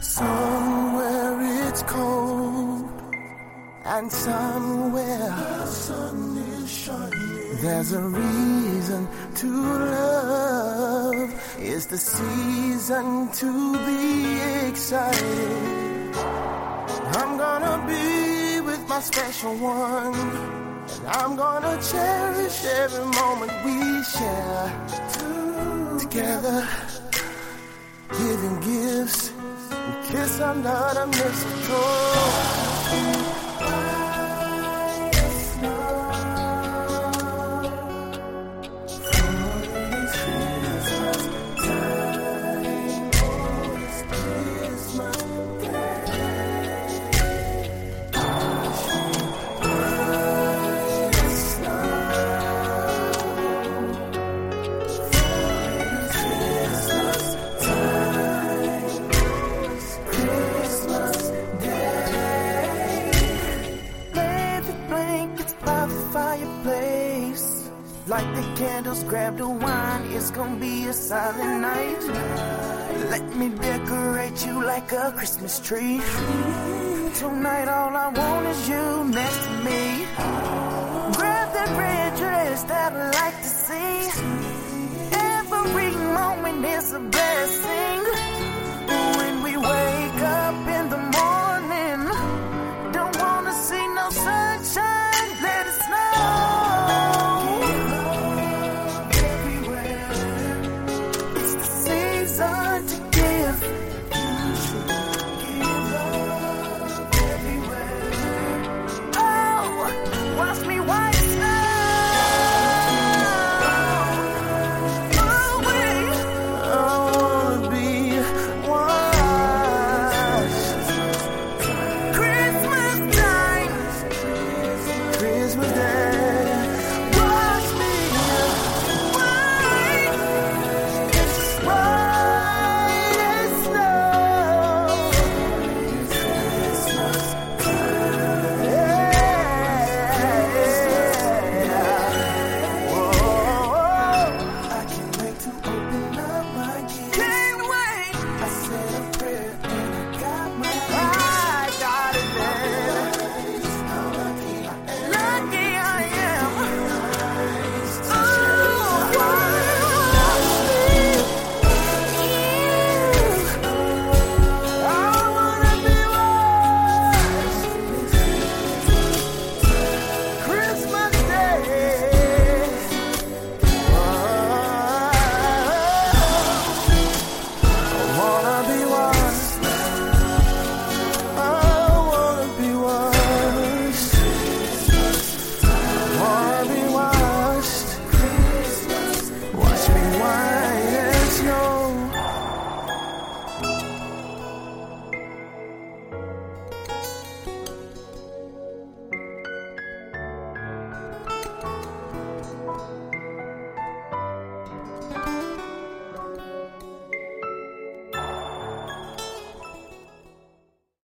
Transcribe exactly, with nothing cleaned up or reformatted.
Somewhere it's cold, and somewhere the sun is shining. There's a reason to love. It's the season to be excited. I'm gonna be with my special one, and I'm gonna cherish every moment we share together, giving gifts and kiss under the mistletoe. Light the candles, grab the wine, it's gonna be a silent night. Let me decorate you like a Christmas tree. Tonight all I want is you next to me. Grab that red dress that I like to see. Every moment is a blessing.